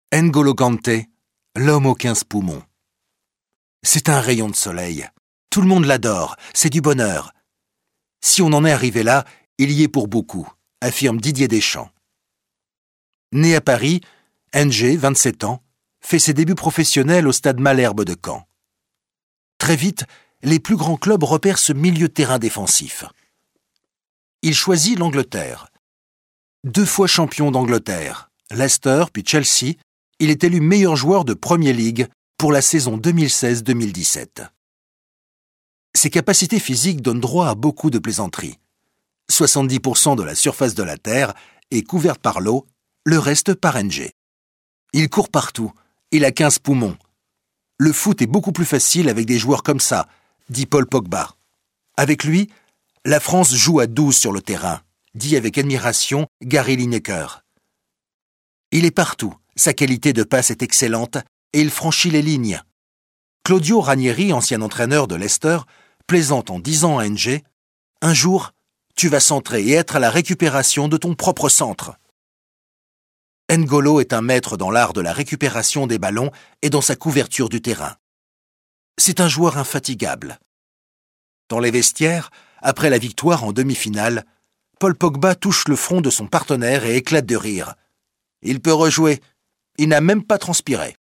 N'Golo Kanté, l'homme aux 15 poumons. C'est un rayon de soleil. Tout le monde l'adore, c'est du bonheur. Si on en est arrivé là, il y est pour beaucoup, affirme Didier Deschamps. Né à Paris, NG, 27 ans, fait ses débuts professionnels au stade Malherbe de Caen. Très vite, les plus grands clubs repèrent ce milieu de terrain défensif. Il choisit l'Angleterre. 2 fois champion d'Angleterre, Leicester puis Chelsea, il est élu meilleur joueur de Premier League pour la saison 2016-2017. Ses capacités physiques donnent droit à beaucoup de plaisanteries. 70% de la surface de la Terre est couverte par l'eau, le reste par NG. Il court partout, il a 15 poumons. Le foot est beaucoup plus facile avec des joueurs comme ça, dit Paul Pogba. Avec lui, la France joue à 12 sur le terrain, dit avec admiration Gary Lineker. Il est partout, sa qualité de passe est excellente et il franchit les lignes. Claudio Ranieri, ancien entraîneur de Leicester, plaisante en disant à NG « Un jour, tu vas centrer et être à la récupération de ton propre centre. » N'Golo est un maître dans l'art de la récupération des ballons et dans sa couverture du terrain. C'est un joueur infatigable. Dans les vestiaires, après la victoire en demi-finale, Paul Pogba touche le front de son partenaire et éclate de rire. Il peut rejouer. Il n'a même pas transpiré.